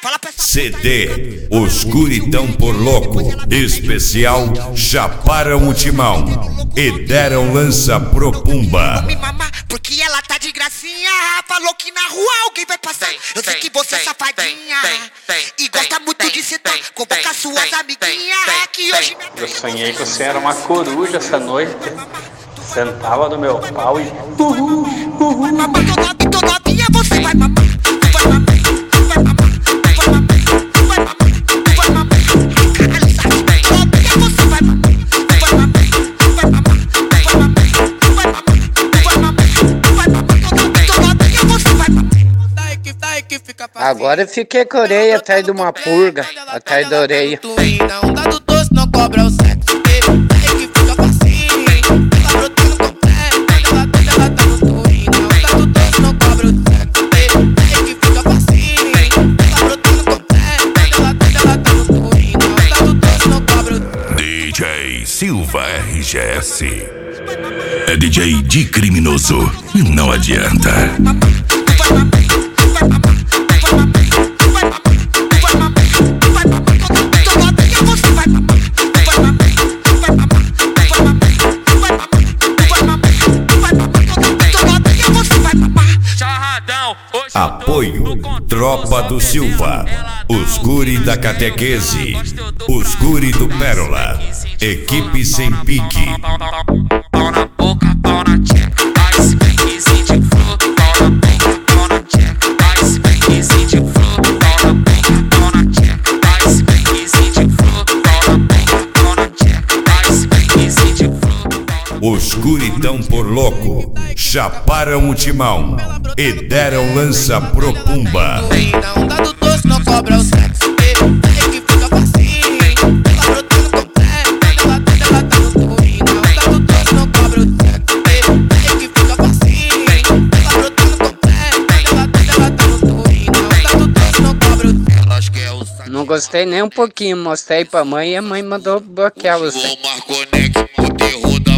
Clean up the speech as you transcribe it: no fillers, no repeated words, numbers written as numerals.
CD Oscuridão por Louco, especial chaparam o timão e deram lança pro Pumba. Me mamar, porque ela tá de gracinha. Falou que na rua alguém vai passar. Eu sei que você é safadinha e gosta muito de sentar. Convoca suas amiguinhas que hoje... Eu sonhei que você era uma coruja essa noite. Sentava no meu pau e... Mamãe, tô novinha, você vai mamar. Agora eu fiquei com a orelha atrás de uma purga, atrás da orelha. Não dá do doce, não cobra o sexo. Aí que fica facinho. Ela brotando com pé, ela tá no twin. Não dá do doce, não cobra o sexo. Aí que fica facinho. Ela brotando com pé, ela tá no twin. Não dá do doce, não cobra o... DJ Silva RGS é DJ de criminoso e não adianta. Apoio Tropa do Silva, os guri da catequese, os guri do Pérola, equipe sem pique. Pau na boca, pau na tcheca, ice packzinho de flor. Pau na boca, pau na tcheca, ice packzinho de flor. Pau na boca, pau na tcheca, ice packzinho de flor. Pau na boca, pau na tcheca, ice packzinho de flor. Os guritão por louco chaparam o timão e deram lança pro Pumba. Não dá do doce, não cobra o sexo. Aí que fica facinho. Ela brotando com pé, ela tá no twin. Não dá do doce, não cobra o sexo. Aí que fica facinho. Ela brotando com pé, ela tá no twin. Não dá do doce, não cobra o sexo. Elas querem o Não gostei nem um pouquinho, mostrei pra mãe e a mãe mandou bloquear você. Marconec, o terror da